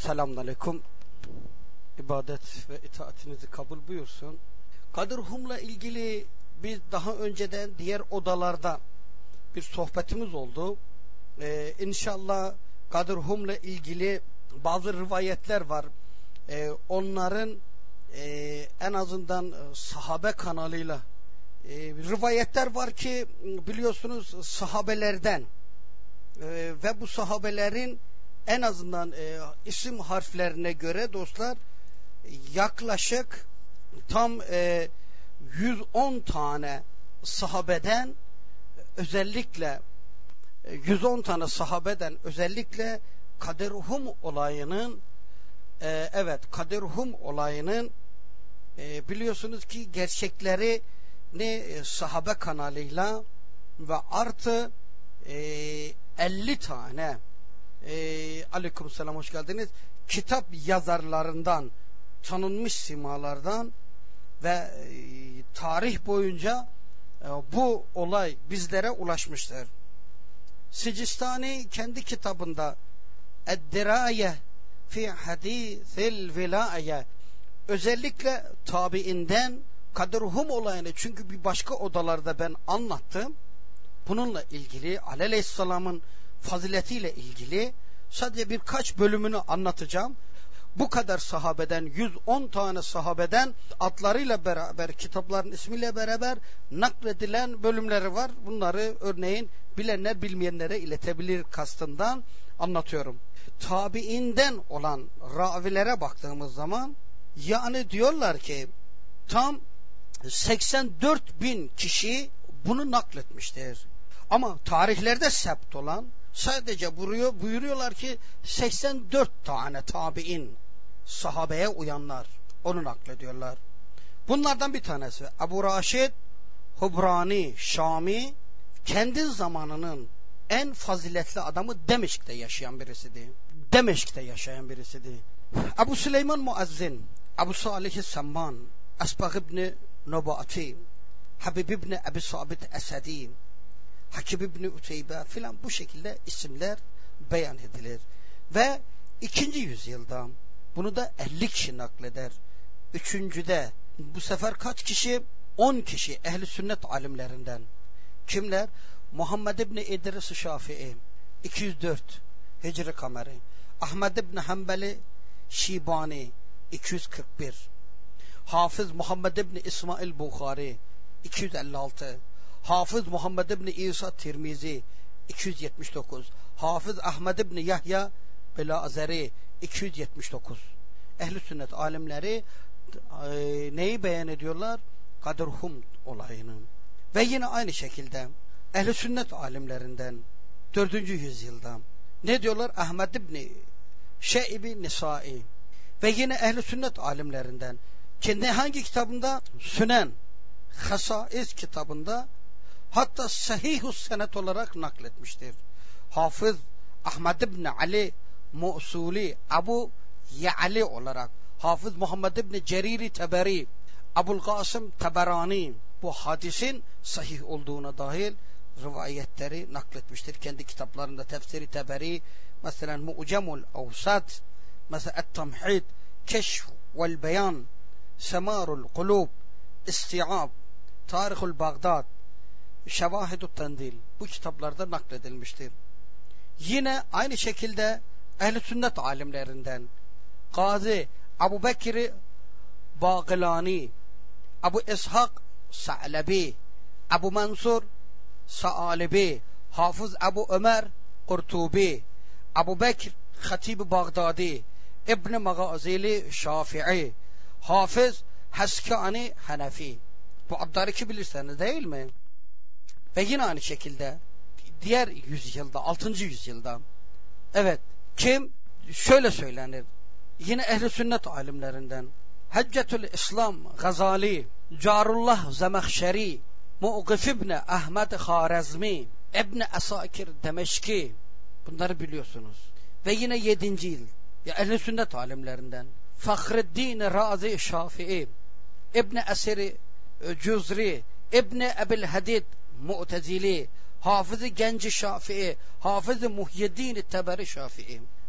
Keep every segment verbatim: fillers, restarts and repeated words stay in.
Selamünaleyküm. İbadet ve itaatinizi kabul buyursun. Kadir-Hum'la ilgili biz daha önceden diğer odalarda bir sohbetimiz oldu. Ee, İnşallah Kadir-Hum'la ilgili bazı rivayetler var. Ee, onların e, en azından sahabe kanalıyla e, rivayetler var ki biliyorsunuz sahabelerden e, ve bu sahabelerin en azından e, isim harflerine göre dostlar yaklaşık tam e, yüz on tane sahabeden özellikle e, yüz on tane sahabeden özellikle Kadir-Hum olayının e, evet Kadir-Hum olayının e, biliyorsunuz ki gerçekleri ne e, sahabe kanalıyla ve artı e, elli tane e, aleykümselam hoş geldiniz kitap yazarlarından tanınmış simalardan ve e, tarih boyunca e, bu olay bizlere ulaşmıştır. Sicistani kendi kitabında Eddiraye fi hadithil vilaye özellikle tabiinden Kadir-Hum olayını, çünkü bir başka odalarda ben anlattım. Bununla ilgili Aleyhisselam'ın faziletiyle ilgili sadece birkaç bölümünü anlatacağım. Bu kadar sahabeden, yüz on tane sahabeden adlarıyla beraber, kitapların ismiyle beraber nakledilen bölümleri var. Bunları örneğin bilenler bilmeyenlere iletebilir kastından anlatıyorum. Tabiinden olan ravilere baktığımız zaman yani diyorlar ki tam seksen dört bin kişi bunu nakletmiştir. Ama tarihlerde sept olan sadece buyuruyor, buyuruyorlar ki seksen dört tane tabiin sahabeye uyanlar onu naklediyorlar. Bunlardan bir tanesi Ebu Raşid Hubrani Şami, kendi zamanının en faziletli adamı, Demeşk'te yaşayan birisidir. Demeşk'te yaşayan birisidir. Ebu Süleyman Muazzin, Ebu Salih Semman, Esbag İbni Nubati, Habib İbni Ebi Sabit Esedi, Hakim İbni Uteybe filan, bu şekilde isimler beyan edilir. Ve ikinci yüzyılda bunu da elli kişi nakleder. Üçüncüde bu sefer kaç kişi? on kişi ehli sünnet alimlerinden. Kimler? Muhammed İbni İdris Şafii iki yüz dört Hicri kameri, Ahmed İbni Hanbeli Şibani iki yüz kırk bir, Hafız Muhammed İbni İsmail Bukhari iki yüz elli altı, Hafız Muhammed İbni İsa Tirmizi iki yüz yetmiş dokuz, Hafız Ahmed İbni Yahya Belazeri iki yüz yetmiş dokuz. Ehl-i sünnet alimleri e, neyi beyan ediyorlar? Kadir-Hum olayını. Ve yine aynı şekilde ehl-i sünnet alimlerinden dördüncü yüzyılda ne diyorlar? Ahmed İbni Şeybi Nisai. Ve yine ehl-i sünnet alimlerinden kendi hangi kitabında? Sünen Hasaiz kitabında, hatta Sahih-us Senet olarak nakletmiştir. Hafız Ahmed İbni Ali Musuli Abu Ya'li olarak, Hafız Muhammed İbni Ceriri Teberi, Abul Kasım Teberani bu hadisin sahih olduğuna dahil rivayetleri nakletmiştir. Kendi kitaplarında Tefsiri Teberi, mesela Mu'cemul Avsat, mesela Et-Tamhid, Keşf vel Beyan, Semarul Kulub, İsti'ab, Tarihul Bağdad, Şevahidut Tendil, bu kitaplarda nakledilmiştir. Yine aynı şekilde ehl-i sünnet alimlerinden Gazi Ebu Bekir Bağilani, Ebu İshak Sa'lebi, Ebu Mansur Sa'alibi, Hafız Ebu Ömer Kurtubi, Ebu Bekir Hatib Bağdadi, İbn Magazili Şafii, Hafız Haskani Hanefi. Bu adları ki bilirsiniz değil mi? Ve yine aynı şekilde diğer yüzyılda, altıncı yüzyılda, evet, kim? Şöyle söylenir. Yine ehl-i sünnet alimlerinden Hüccetül İslam Gazali, Carullah Zemahşeri, Mu'gif İbni Ahmed Harazmi, İbni Asakir Demeşki, bunları biliyorsunuz. Ve yine yedinci yıl ya ehl-i sünnet alimlerinden Fahreddin Razi Şafii, İbni Esiri Cüzri, İbni Ebil Hadid Mu'tezili, Hafız-ı Genci Şafii, Hafız-ı Muhyiddin Teberi Şafii.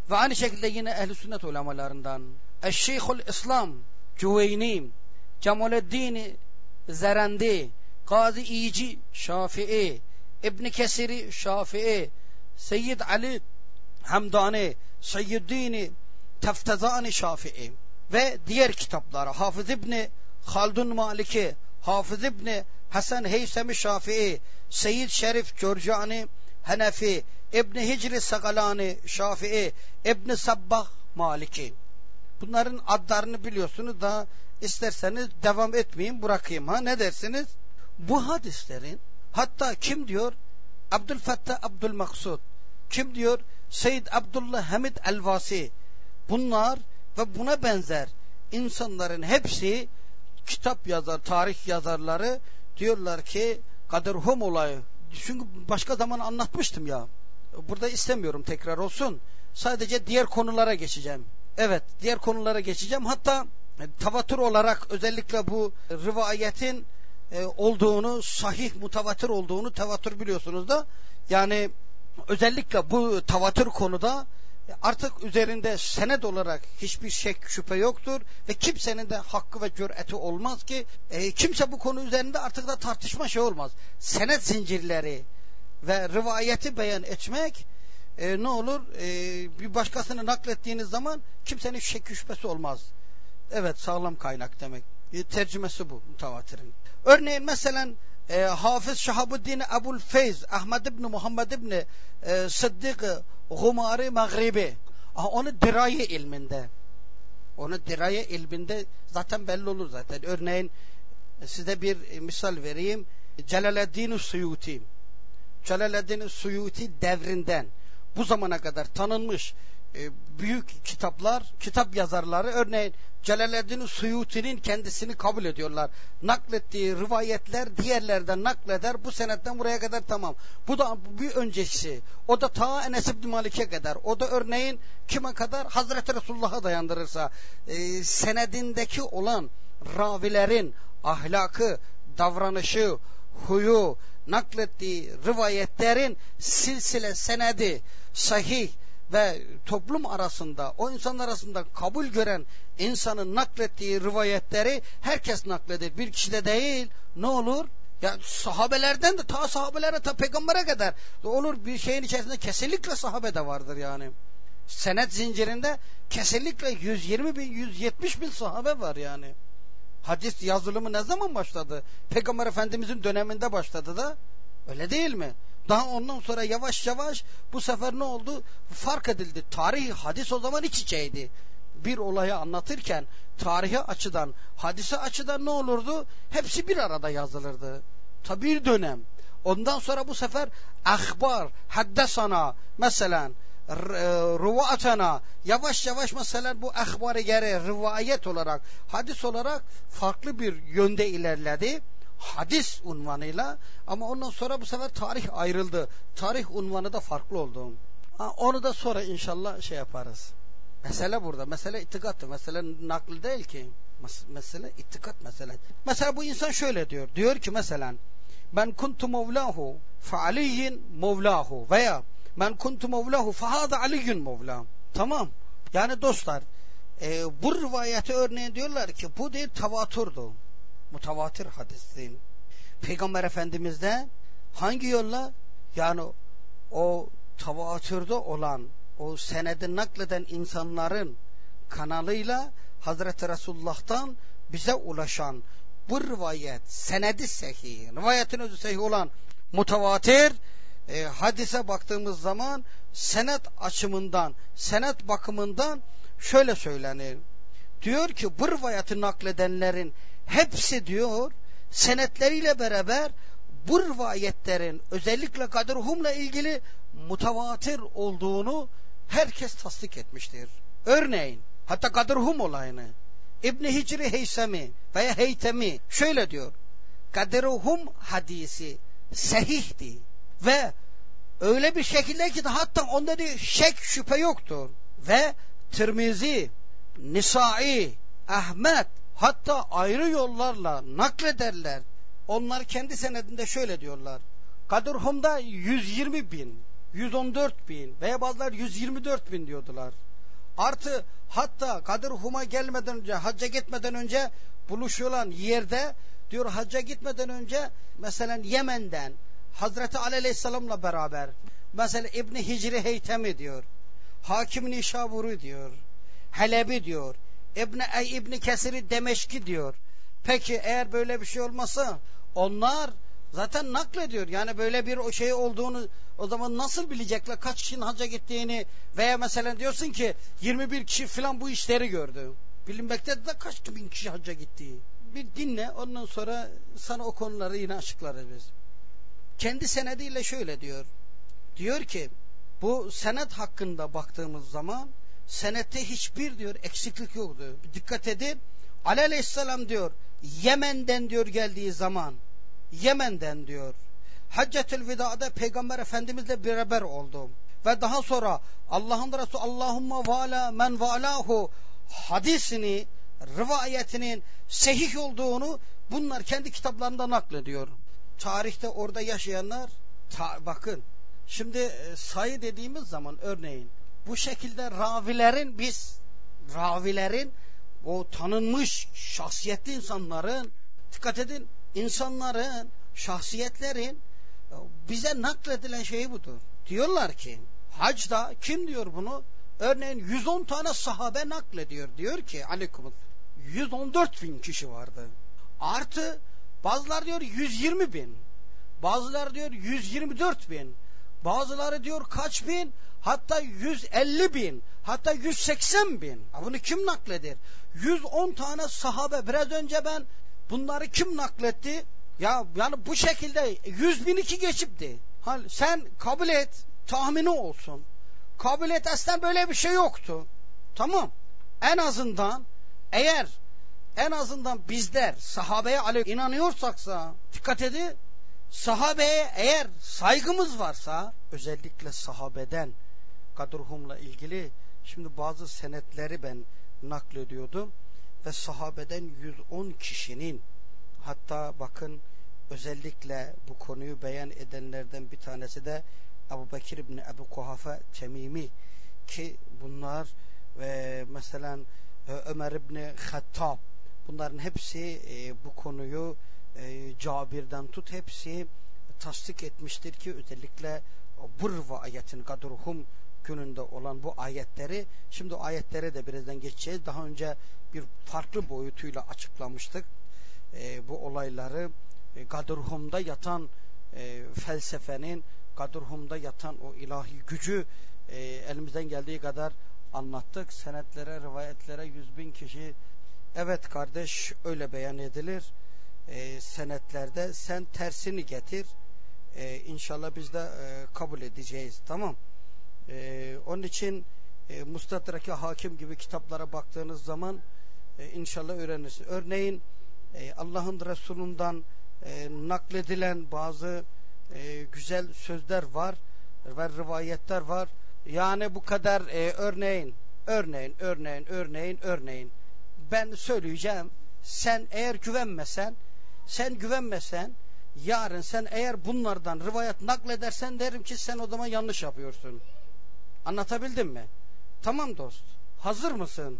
Ve aynı şekilde yine ehl-i sünnet ulemalarından Eşşeyhul İslam Cüveyni, Cemaluddin Zerendi, Gazi İyici Şafii, İbn Kesiri Şafii, Seyyid Ali Hamdani, Seyyüddin Teftezani Şafii ve diğer kitapları Hafız İbni Haldun Maliki, Hafız İbni Hasan Heysemi Şafii, Seyyid Şerif Curcani Hanefi, İbn Hicri Sakalani Şafii, İbn Sabbah Maliki. Bunların adlarını biliyorsunuz da isterseniz devam etmeyeyim, bırakayım. Ha ne dersiniz? Bu hadislerin hatta kim diyor? Abdülfettah Abdülmaksud. Kim diyor? Seyyid Abdullah Hamid Elvasi. Bunlar ve buna benzer insanların hepsi kitap yazar, tarih yazarları diyorlar ki Kadirhum olayı. Çünkü başka zaman anlatmıştım ya. Burada istemiyorum tekrar olsun. Sadece diğer konulara geçeceğim. Evet, diğer konulara geçeceğim. Hatta tevatür olarak özellikle bu rivayetin e, olduğunu, sahih mutavatir olduğunu, tevatür biliyorsunuz da, yani özellikle bu tevatür konuda artık üzerinde senet olarak hiçbir şek şüphe yoktur ve kimsenin de hakkı ve cüreti olmaz ki e, kimse bu konu üzerinde artık da tartışma şey olmaz. Senet zincirleri ve rivayeti beyan etmek e, ne olur? E, bir başkasını naklettiğiniz zaman kimsenin şek şüphesi olmaz. Evet, sağlam kaynak demek. E, tercümesi bu mutavatirin. Örneğin mesela e, Hafız Şahabuddin Ebu'l-Feyz Ahmed ibn Muhammed ibn e, Sıddık Gumari Mağribi, onu diraye ilminde, onu diraye ilminde zaten belli olur zaten. Örneğin size bir misal vereyim. Celaleddin Suyuti, Celaleddin Suyuti devrinden bu zamana kadar tanınmış e, büyük kitaplar, kitap yazarları, örneğin Celaleddin Suyuti'nin kendisini kabul ediyorlar. Naklettiği rivayetler diğerlerden nakleder. Bu senetten buraya kadar tamam. Bu da bir öncesi. O da ta Enes İbn Malik'e kadar. O da örneğin kime kadar? Hazreti Resulullah'a dayandırırsa. E, senedindeki olan ravilerin ahlakı, davranışı, huyu, naklettiği rivayetlerin silsile senedi sahih ve toplum arasında, o insanlar arasında kabul gören insanın naklettiği rivayetleri herkes nakleder. Bir kişi de değil. Ne olur? Ya sahabelerden de ta sahabelere, ta peygambere kadar olur, bir şeyin içerisinde kesinlikle sahabe de vardır yani. Senet zincirinde kesinlikle yüz yirmi bin, yüz yetmiş bin sahabe var yani. Hadis yazılımı ne zaman başladı? Peygamber Efendimizin döneminde başladı da. Öyle değil mi? Daha ondan sonra yavaş yavaş bu sefer ne oldu? Fark edildi. Tarihi hadis o zaman iç içeydi. Bir olayı anlatırken tarihi açıdan, hadise açıdan ne olurdu? Hepsi bir arada yazılırdı. Tabi bir dönem. Ondan sonra bu sefer ahbar, haddesana mesela, rıvatana, yavaş yavaş mesela bu ahbar-ı gere rivayet olarak, hadis olarak farklı bir yönde ilerledi. Hadis unvanıyla, ama ondan sonra bu sefer tarih ayrıldı. Tarih unvanı da farklı oldu. Ha, onu da sonra inşallah şey yaparız. Mesele burada. Mesele itikattır. Mesele nakli değil ki. Mes- mesele itikat mesele. Mesela bu insan şöyle diyor. Diyor ki mesela ben kuntu mevlahu fe aliyin mevlahu veya ben kuntu mevlahu fe hâda aliyyun mevlahu. Tamam. Yani dostlar e, bu rivayeti örneğin diyorlar ki bu değil tevatürdu. Mutavatir hadisin. Peygamber Efendimiz'de hangi yolla? Yani o tevatürde olan, o senedi nakleden insanların kanalıyla Hazreti Resulullah'tan bize ulaşan bu rivayet, senedi sahih, rivayetin özü sahih olan mutavatir e, hadise baktığımız zaman senet açımından, senet bakımından şöyle söylenir. Diyor ki bu rivayeti nakledenlerin hepsi diyor senetleriyle beraber bu rivayetlerin özellikle Kadirhum'la ilgili mutavatir olduğunu herkes tasdik etmiştir. Örneğin hatta Kadirhum olayını İbn Hicri Heysemi veya Heytemi şöyle diyor. Kadirhum hadisi sahihti ve öyle bir şekilde ki hatta onda bir şek şüphe yoktur. Ve Tirmizi, Nisai, Ahmet hatta ayrı yollarla naklederler. Onlar kendi senedinde şöyle diyorlar. Kadirhum'da yüz yirmi bin, yüz on dört bin veya bazılar yüz yirmi dört bin diyordular. Artı hatta Kadir Hum'a gelmeden önce, hacca gitmeden önce buluşulan yerde diyor, hacca gitmeden önce mesela Yemen'den Hazreti Ali Aleyhisselam'la beraber mesela İbni Hicri Heytemi diyor, Hakim Nişaburi diyor, Halebi diyor, İbni, İbni Kesir Demeşki diyor. Peki eğer böyle bir şey olmasa, onlar zaten naklediyor. Yani böyle bir o şey olduğunu o zaman nasıl bilecekler kaç kişinin hacca gittiğini, veya mesela diyorsun ki yirmi bir kişi falan bu işleri gördü. Bilinmekte de kaç bin kişi hacca gittiği. Bir dinle, ondan sonra sana o konuları yine açıklarız biz. Kendi senediyle şöyle diyor. Diyor ki bu senet hakkında baktığımız zaman senette hiçbir diyor eksiklik yoktu. Dikkat edin. Ali Aleyhisselam diyor Yemen'den diyor geldiği zaman, Yemen'den diyor Haccetül Vida'da Peygamber Efendimizle beraber oldu. Ve daha sonra Allah'ın Resulü Allahümme vala men valahu hadisini, rivayetinin sahih olduğunu bunlar kendi kitaplarında naklediyor. Tarihte orada yaşayanlar ta, bakın şimdi e, sayı dediğimiz zaman örneğin bu şekilde ravilerin, biz ravilerin, o tanınmış şahsiyetli insanların, dikkat edin, insanların, şahsiyetlerin bize nakledilen şey budur. Diyorlar ki hacda kim diyor bunu? Örneğin yüz on tane sahabe naklediyor. Diyor ki aleyküm yüz on dört bin kişi vardı. Artı bazıları diyor yüz yirmi bin. Bazıları diyor yüz yirmi dört bin. Bazıları diyor kaç bin? Hatta yüz elli bin. Hatta yüz seksen bin. Bunu kim nakledir? yüz on tane sahabe. Biraz önce ben bunları kim nakletti? Ya yani bu şekilde yüz bin iki geçipti. Hal sen kabul et, tahmini olsun. Kabul et, aslında böyle bir şey yoktu. Tamam. En azından eğer en azından bizler sahabeye inanıyorsaksa, dikkat edin, sahabeye eğer saygımız varsa, özellikle sahabeden Kadir Hum'la ilgili şimdi bazı senetleri ben naklediyordum ve sahabeden yüz on kişinin, hatta bakın özellikle bu konuyu beyan edenlerden bir tanesi de Ebu Bekir İbni Ebu Kuhafe Temimi, ki bunlar ve mesela Ömer İbni Hattab, bunların hepsi e, bu konuyu e, Cabir'den tut hepsi tasdik etmiştir ki özellikle bu rivayetin Kadir Hum gününde olan bu ayetleri, şimdi o ayetlere de birazdan geçeceğiz. Daha önce bir farklı boyutuyla açıklamıştık e, bu olayları. e, Kadir Hum'da yatan e, felsefenin, Kadir Hum'da yatan o ilahi gücü e, elimizden geldiği kadar anlattık. Senetlere, rivayetlere yüz bin kişi, evet kardeş öyle beyan edilir. E, senetlerde sen tersini getir. E, inşallah biz de e, kabul edeceğiz. Tamam. E, onun için e, Mustadrak-ı Hakim gibi kitaplara baktığınız zaman e, inşallah öğrenirsiniz. Örneğin e, Allah'ın Resulü'nden e, nakledilen bazı e, güzel sözler var ve rivayetler var. Yani bu kadar e, örneğin, örneğin, örneğin, örneğin, örneğin. Ben söyleyeceğim. Sen eğer güvenmesen, sen güvenmesen, yarın sen eğer bunlardan rivayet nakledersen derim ki sen o zaman yanlış yapıyorsun. Anlatabildim mi? Tamam dost. Hazır mısın?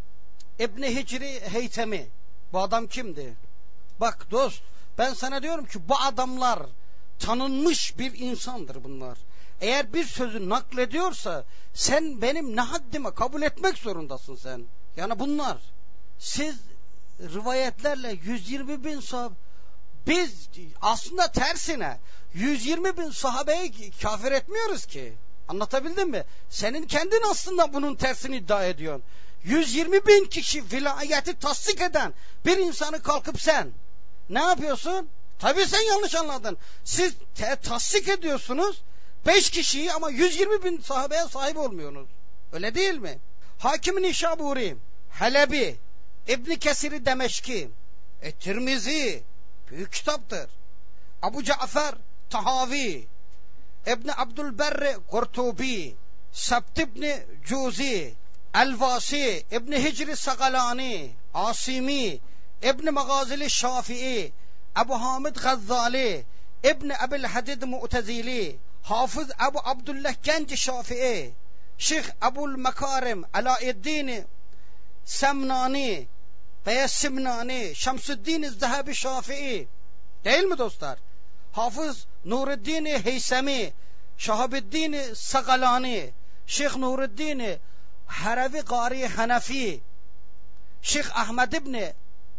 İbni Hicri Heytemi. Bu adam kimdi? Bak dost, ben sana diyorum ki bu adamlar tanınmış bir insandır bunlar. Eğer bir sözü naklediyorsa sen benim ne haddime kabul etmek zorundasın sen. Yani bunlar, siz rivayetlerle yüz yirmi bin sahabe, biz aslında tersine yüz yirmi bin sahabeyi kafir etmiyoruz ki. Anlatabildim mi? Senin kendin aslında bunun tersini iddia ediyorsun. yüz yirmi bin kişi vilayeti tasdik eden bir insanı kalkıp sen ne yapıyorsun? Tabii sen yanlış anladın. Siz te- tasdik ediyorsunuz beş kişiyi ama yüz yirmi bin sahabeye sahip olmuyorsunuz. Öyle değil mi? Hakim Nişaburi, Halebi, İbni Kesir Demeşki, e, Tirmizi, büyük kitaptır. Abu Cafer Tahavi, İbni Abdülberri Kurtubi, Sabt İbni Cuzi, Elvasi, İbni Hicri Sagalani, Asimi, İbni Magazili Şafii, Ebu Hamid Gazzali, İbni Ebil Hadid Mu'tezili, Hafız Ebu Abdullah Genci Şafii, Şeyh Ebul Mekarim Alaaddin Semnani veya Simnani, Şemsüddin Zehebi Şafii, değil mi dostlar? Hafız Nuruddin Heysemi, Şahabuddin Sagalani, Şeyh Nuruddin Haravi Gari Hanefi, Şeyh Ahmed İbni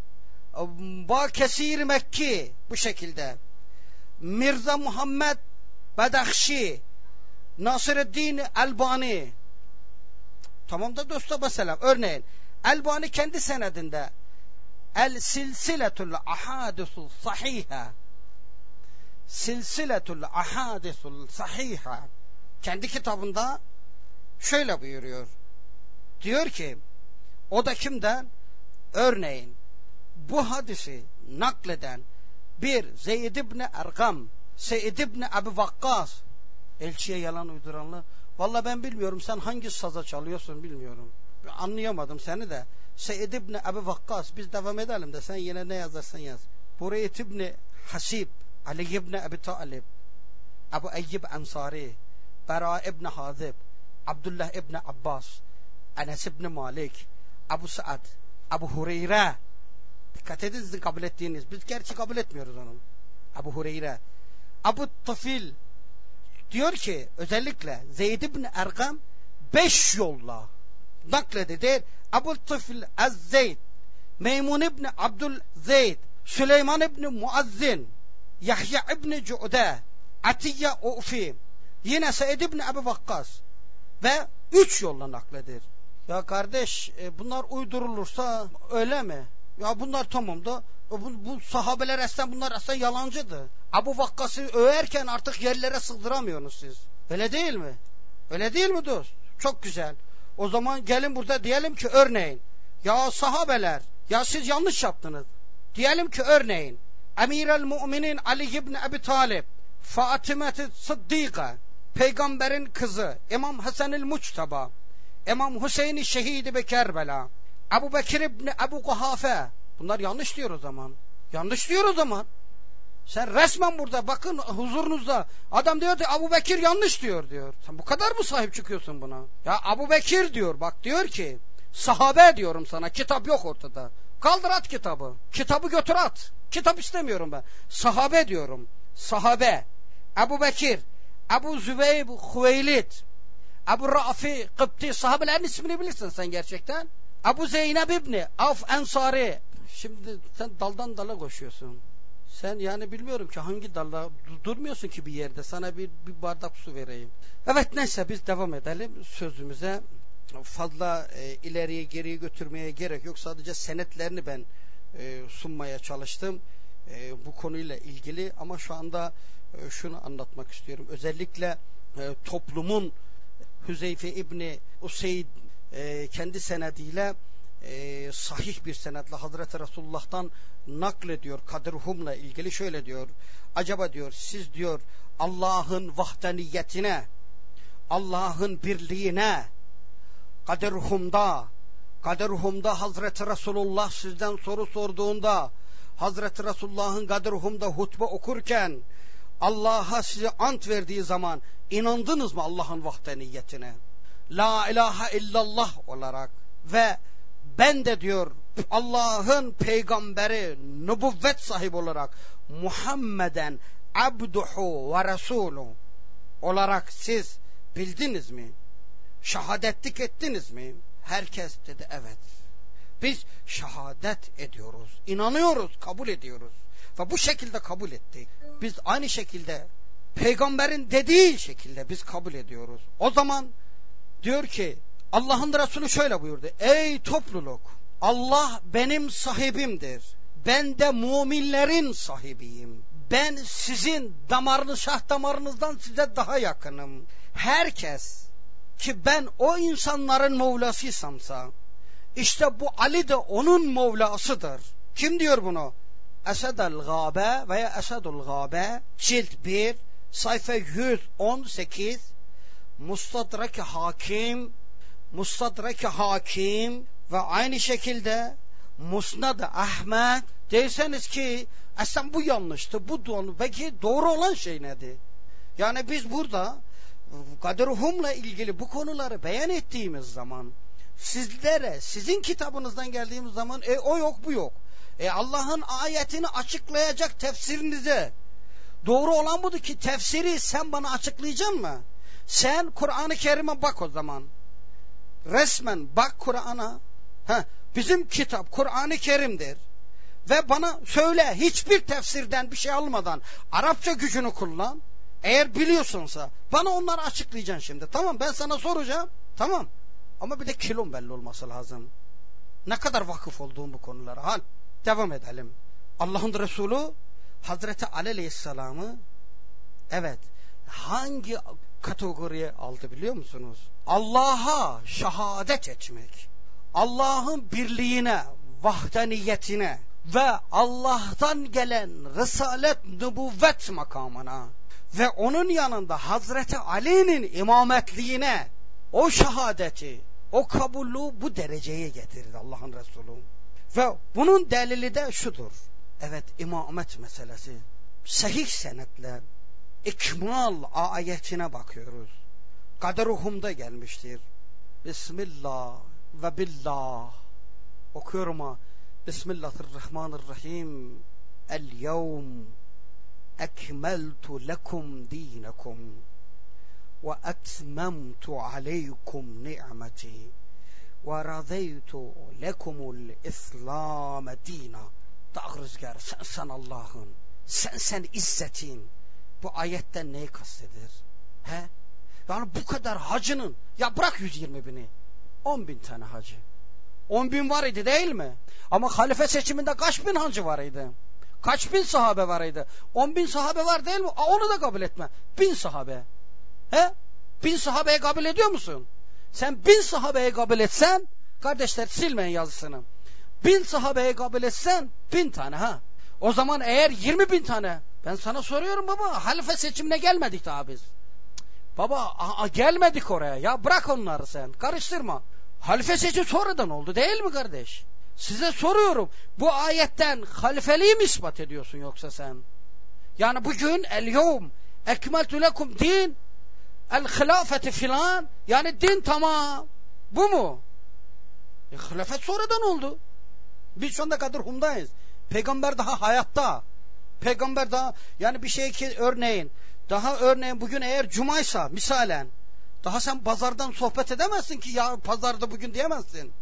Bakesir Mekki, bu şekilde. Mirza Muhammed Bedakşi, Nasreddin Albani. Tamam da dostlar, mesela örneğin Albani kendi senedinde El Silsiletul Ahadisul Sahiha, Silsiletul Ahadisul Sahiha kendi kitabında şöyle buyuruyor. Diyor ki, o da kimden? Örneğin bu hadisi nakleden bir Zeyd ibn Erkam, Seyyid ibn Ebu Vakkas, elçiye yalan uyduranlar. Vallahi ben bilmiyorum, sen hangi saza çalıyorsun bilmiyorum. Anlayamadım seni de. Seyyid ibn Ebu Vakkas, biz devam edelim de sen yine ne yazarsan yaz. Bureyt ibn Hasib, Ali ibn Ebi Talib, Ebu Eyyib Ensari, Bera ibn Hazib, Abdullah ibn Abbas, Enes ibn Malik, Ebu Saad, Ebu Hureyre. Dikkat edin sizin kabul ettiğiniz. Biz gerçi kabul etmiyoruz onun. Ebu Hureyre. Ebu Tafil diyor ki özellikle Zeyd ibn Erkam beş yolla nakledilir. Ebu Tafil Ez-Zeyd, Meymun ibn Abdul Zeyd, Süleyman ibn Muazzin, Yahya ibn Cu'de, Atiye Ufi, yine Seyyid ibn Ebu Vakkas ve üç yolla nakledir. Ya kardeş, e, bunlar uydurulursa öyle mi? Ya bunlar tamam da bu, bu sahabeler aslında bunlar aslında yalancıdı. Ebu Vakkas'ı överken artık yerlere sığdıramıyorsunuz siz. Öyle değil mi? Öyle değil mi dost? Çok güzel. O zaman gelin burada diyelim ki örneğin, ya sahabeler, ya siz yanlış yaptınız. Diyelim ki örneğin Emirel Müminin Ali ibn Ebi Talib, Fatıma-i Sıddika, peygamberin kızı, İmam Hasan-ül Muçtaba, İmam Hüseyin Şehidi be Kerbela, Ebu Bekir ibn Ebu Kuhafe, bunlar yanlış diyor o zaman. Yanlış diyor o zaman. Sen resmen burada bakın huzurunuzda adam diyor ki Ebu Bekir yanlış diyor diyor. Sen bu kadar mı sahip çıkıyorsun buna? Ya Ebu Bekir diyor, bak diyor ki sahabe diyorum sana, kitap yok ortada. Kaldır at kitabı. Kitabı götür at. Kitap istemiyorum ben. Sahabe diyorum. Sahabe. Ebu Bekir, Ebu Zübeyb Hüveylid, Ebu Rafi Kıpti, sahabelerin ismini bilirsin sen gerçekten. Ebu Zeynep İbni Avf Ensari. Şimdi sen daldan dala koşuyorsun. Sen yani bilmiyorum ki hangi dalda durmuyorsun ki bir yerde. Sana bir, bir bardak su vereyim. Evet, neyse biz devam edelim sözümüze. Fazla e, ileriye geriye götürmeye gerek yok. Sadece senetlerini ben e, sunmaya çalıştım. E, bu konuyla ilgili ama şu anda e, şunu anlatmak istiyorum. Özellikle e, toplumun Hüzeyfe İbni Useyd e, kendi senediyle e, sahih bir senetle Hazreti Resulullah'tan naklediyor. Kadir-Hum'la ilgili şöyle diyor. Acaba diyor siz diyor Allah'ın vahdaniyetine, Allah'ın birliğine Kadir-Hum'da Kadir-Hum'da Hazreti Resulullah sizden soru sorduğunda, Hazreti Resulullah'ın Kadir-Hum'da hutbe okurken Allah'a size ant verdiği zaman inandınız mı Allah'ın vahdaniyetine? La ilahe illallah olarak ve ben de diyor Allah'ın peygamberi, nübüvvet sahibi olarak Muhammeden abduhu ve resulü olarak siz bildiniz mi? Şahadetlik ettiniz mi? Herkes dedi evet. Biz şehadet ediyoruz, inanıyoruz, kabul ediyoruz. Ve bu şekilde kabul ettik. Biz aynı şekilde peygamberin dediği şekilde biz kabul ediyoruz. O zaman diyor ki Allah'ın Resulü şöyle buyurdu. Ey topluluk, Allah benim sahibimdir. Ben de müminlerin sahibiyim. Ben sizin damarınız, şah damarınızdan size daha yakınım. Herkes ki ben o insanların Mevlasıysamsa, işte bu Ali de onun Mevlasıdır. Kim diyor bunu? Esed-el Gâbe veya Esedul Gâbe, cilt bir, sayfa yüz on sekiz, Mustadrak-ı Hakim, Mustadrak-ı Hakim ve aynı şekilde Musnad-ı Ahmet. Derseniz ki aslında bu yanlıştı, bu doğru. Peki doğru olan şey nedir? Yani biz burada Kadir-i ilgili bu konuları beyan ettiğimiz zaman, sizlere, sizin kitabınızdan geldiğimiz zaman e, o yok bu yok. E, Allah'ın ayetini açıklayacak tefsirinize. Doğru olan budur ki tefsiri sen bana açıklayacaksın mı? Sen Kur'an-ı Kerim'e bak o zaman. Resmen bak Kur'an'a. Bizim kitap Kur'an-ı Kerim'dir. Ve bana söyle, hiçbir tefsirden bir şey almadan Arapça gücünü kullan. Eğer biliyorsunsa bana onları açıklayacaksın şimdi. Tamam, ben sana soracağım. Tamam. Ama bir de kilon belli olması lazım. Ne kadar vakıf olduğum bu konulara. Hal. Devam edelim. Allah'ın Resulü Hazreti Ali Aleyhisselam'ı evet hangi kategoriye aldı biliyor musunuz? Allah'a şehadet etmek, Allah'ın birliğine, vahdaniyetine ve Allah'tan gelen risalet, nübüvvet makamına ve onun yanında Hazreti Ali'nin imametliğine, o şehadeti, o kabulü bu dereceye getirdi Allah'ın Resulü. Ve bunun delili de şudur. Evet, imamet meselesi. Sahih senetle ikmal ayetine bakıyoruz. Kadir-i gelmiştir. Bismillah ve billah. Okuyorum ha. Bismillahirrahmanirrahim. El-yevm ekmeltu lekum dinakum ve etmemtu aleykum ni'meti ve razeytu lekumul İslam dina. Dağ rüzgar, sen sen Allah'ın, sen sen izzetin. Bu ayetten neyi kastedir? He? Yani bu kadar hacının, ya bırak yüz yirmi bini, on bin tane hacı. On bin var idi değil mi? Ama halife seçiminde kaç bin hacı var idi? Kaç bin sahabe var idi? On bin sahabe var değil mi? Aa, onu da kabul etme. Bin sahabe. He? Bin sahabeyi kabul ediyor musun? Sen bin sahabeyi kabul etsen, kardeşler silmeyin yazısını. Bin sahabeyi kabul etsen, bin tane ha. O zaman eğer yirmi bin tane, ben sana soruyorum baba, halife seçimine gelmedik daha biz. Baba a, a, gelmedik oraya ya, bırak onları sen, karıştırma. Halife seçim sonradan oldu değil mi kardeş? Size soruyorum, bu ayetten halifeliği mi ispat ediyorsun yoksa sen? Yani bugün el-yevm ekmeltu lekum din el-hilafeti filan, yani din tamam. Bu mu? E, hilafet sonradan oldu. Biz şu anda Kadir-Hum'dayız. Peygamber daha hayatta. Peygamber daha, yani bir şey ki örneğin, daha örneğin bugün eğer cumaysa misalen, daha sen pazardan sohbet edemezsin ki ya pazarda bugün diyemezsin.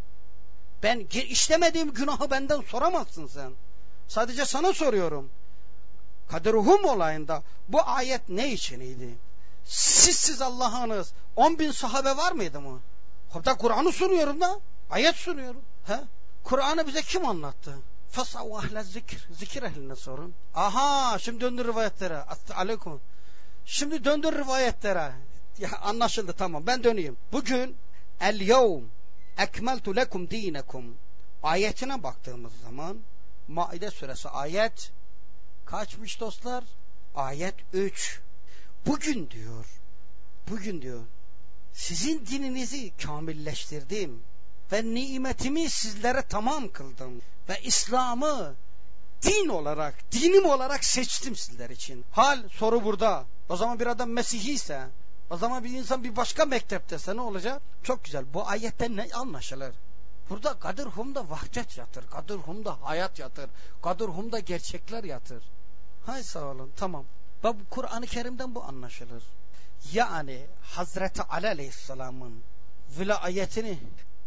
Ben işlemediğim günahı benden soramazsın sen. Sadece sana soruyorum. Kadir-Hum olayında bu ayet ne içiniydi? Siz siz Allah'ınız on bin sahabe var mıydı mı? Hatta Kur'an'ı sunuyorum da, ayet sunuyorum. He? Kur'an'ı bize kim anlattı? Fasav ahle zikir. Zikir ehline sorun. Aha, şimdi döndür rivayetlere. Aleyküm. Şimdi döndür rivayetlere. Ya anlaşıldı, tamam, ben döneyim. Bugün el yevm ekmeltu lekum dinekum ayetine baktığımız zaman Maide suresi ayet kaçmış dostlar? Ayet üç. Bugün diyor, bugün diyor, sizin dininizi kamilleştirdim ve nimetimi sizlere tamam kıldım ve İslam'ı din olarak, dinim olarak seçtim sizler için. Hal soru burada. O zaman bir adam Mesihî ise, o zaman bir insan bir başka mekteptese ne olacak? Çok güzel. Bu ayetten ne anlaşılır? Burada Kadir-Hum'da vahdet yatır. Kadir-Hum'da hayat yatır. Kadir-Hum'da gerçekler yatır. Hay sağ olun. Tamam. Bak, Kur'an-ı Kerim'den bu anlaşılır. Yani Hazreti Ali Aleyhisselam'ın vilayetini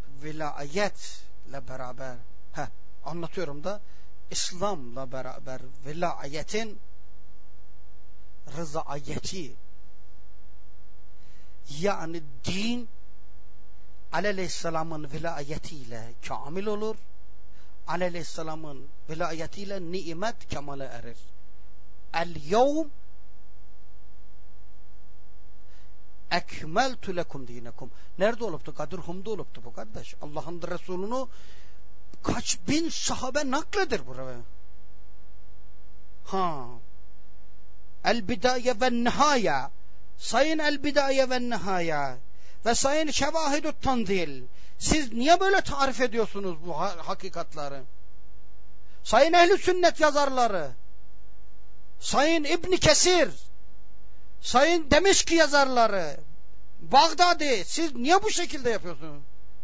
vilayetle beraber heh, anlatıyorum da İslam'la beraber vilayetin rızayeti, yani din Ali Aleyhisselam'ın vilayetiyle kamil olur. Ali Aleyhisselam'ın vilayetiyle nimet kemale erir. El-yevm ekmeltu lekum dinekum. Nerede oluptu? Kadir-Hum'da oluptu bu kardeş. Allah'ın Resulü'nü kaç bin sahabe nakledir buraya. Ha. El-Bidaye ve Nihaya. Sayın El-Bidaye ve Nihaya ve Sayın Şevahid-ü Tandil. Siz niye böyle tarif ediyorsunuz bu hakikatları? Sayın Ehl-i Sünnet yazarları, Sayın İbn Kesir, sayın Demeşki yazarları, Bağdadi, siz niye bu şekilde yapıyorsunuz?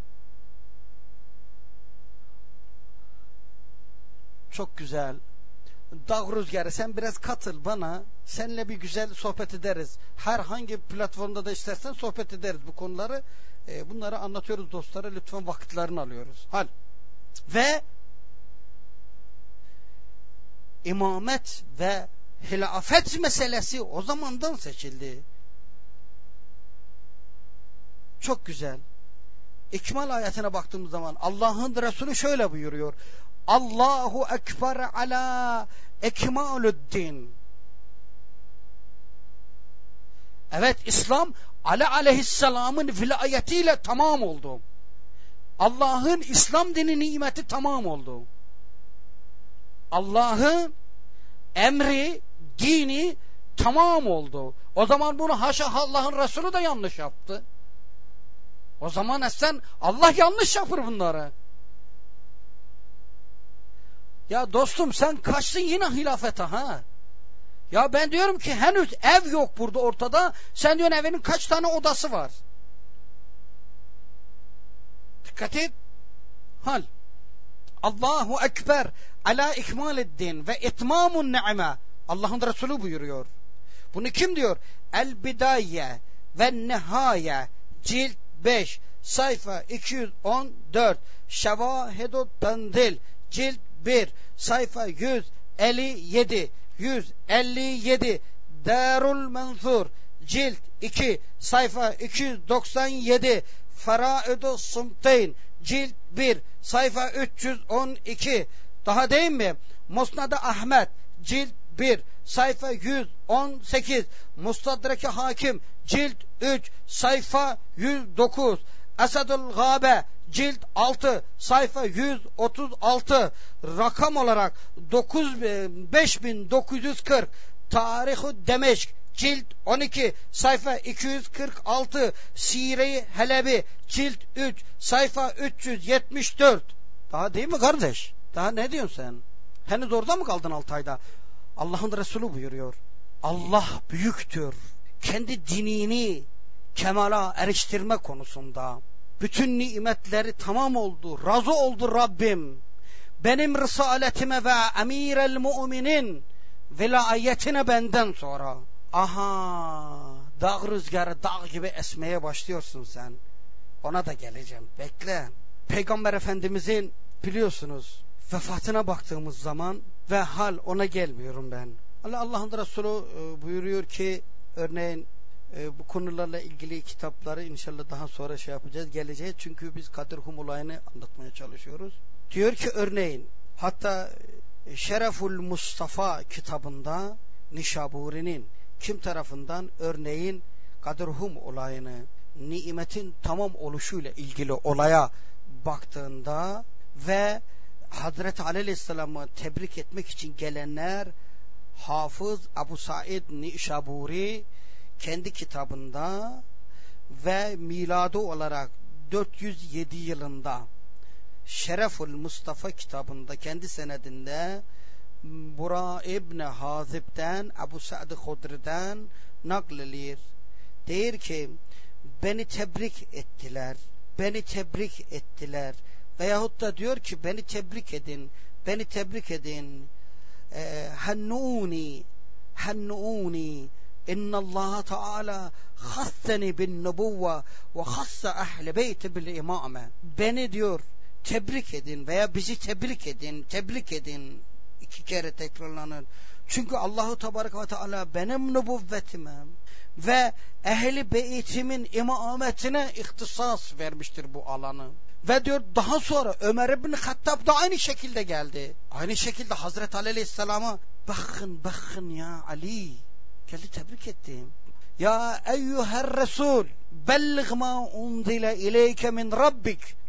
Çok güzel. Dağ Rüzgarı, sen biraz katıl bana. Seninle bir güzel sohbet ederiz. Herhangi bir platformda da istersen sohbet ederiz bu konuları. E, bunları anlatıyoruz dostlara. Lütfen vakitlerini alıyoruz. Hal. Ve imamet ve hilafet meselesi o zamandan seçildi. Çok güzel. İkmal ayetine baktığımız zaman Allah'ın Resulü şöyle buyuruyor. Allahu ekber ala ekmaluddin. Evet, İslam Ali aleyhisselamın vilayetiyle tamam oldu. Allah'ın İslam dini nimeti tamam oldu. Allah'ın emri, dini tamam oldu. O zaman bunu haşa Allah'ın Resulü de yanlış yaptı. O zaman sen Allah yanlış yapır bunları. Ya dostum, sen kaçtın yine hilafete ha? Ya ben diyorum ki henüz ev yok burada ortada. Sen diyorsun evinin kaç tane odası var? Dikkat et. Hal. Allahu ekber ala ikmaliddin ve itmamun ni'me. Allah'ın Resulü buyuruyor. Bunu kim diyor? El bidaye ve nihaye cilt beş sayfa iki yüz on dört, Şevahidut Tandil cilt bir sayfa yüz elli yedi, yüz elli yedi, Darul Mansur cilt iki sayfa iki yüz doksan yedi, Faraid-u Sımteyn cilt bir sayfa üç yüz on iki. Daha değil mi? Musnad-ı Ahmet cilt bir sayfa yüz on sekiz, Mustadrak-ı Hakim cilt üç sayfa yüz dokuz, Esadul Gabe cilt altı sayfa yüz otuz altı, rakam olarak beş bin dokuz yüz kırk, Tarih-i Demeşk cilt on iki sayfa iki yüz kırk altı, Sire-i Helebi cilt üç sayfa üç yüz yetmiş dört. Daha değil mi kardeş? Daha ne diyorsun sen? Henüz orada mı kaldın altı ayda? Allah'ın Resulü buyuruyor. Allah büyüktür. Kendi dinini kemala eriştirme konusunda bütün nimetleri tamam oldu. Razı oldu Rabbim. Benim risaletime ve emirel müminin velayetine benden sonra. Aha, dağ rüzgarı dağ gibi esmeye başlıyorsun sen. Ona da geleceğim. Bekle. Peygamber Efendimizin biliyorsunuz vefatına baktığımız zaman ve hal ona gelmiyorum ben. Allah Allah'ın Resulü buyuruyor ki örneğin bu konularla ilgili kitapları inşallah daha sonra şey yapacağız, geleceğiz. Çünkü biz Kadir-Hum olayını anlatmaya çalışıyoruz. Diyor ki örneğin hatta Şereful Mustafa kitabında Nişaburi'nin kim tarafından örneğin Kadir-Hum olayını, nimetin tamam oluşuyla ilgili olaya baktığında ve Hazreti Ali Aleyhisselam'ı tebrik etmek için gelenler, Hafız Ebu Said Nişaburi kendi kitabında ve miladı olarak dört yüz yedi yılında Şereful Mustafa kitabında kendi senedinde Bura İbni Hazib'den Ebu Sa'd Hudri'den nakledilir. Der ki beni tebrik ettiler. Beni tebrik ettiler. Veyahut da diyor ki beni tebrik edin. Beni tebrik edin. Hannuni hannuni İnna Allah Teala hassani bin nubuvve ve hassa ehl beyti bil imame. Beni diyor tebrik edin veya bizi tebrik edin. Tebrik edin. İki kere tekrarlanır. Çünkü Allahu Tebarek ve Teala benim nübüvvetime ve ehli beytimin imametine ihtisas vermiştir bu alanı. Ve diyor daha sonra Ömer İbni Hattab da aynı şekilde geldi. Aynı şekilde Hazreti Ali Aleyhisselam'a bakın bakın ya Ali geldi tebrik ettim. Ya eyyuher Resul bellig ma unzile ileyke min Rabbik.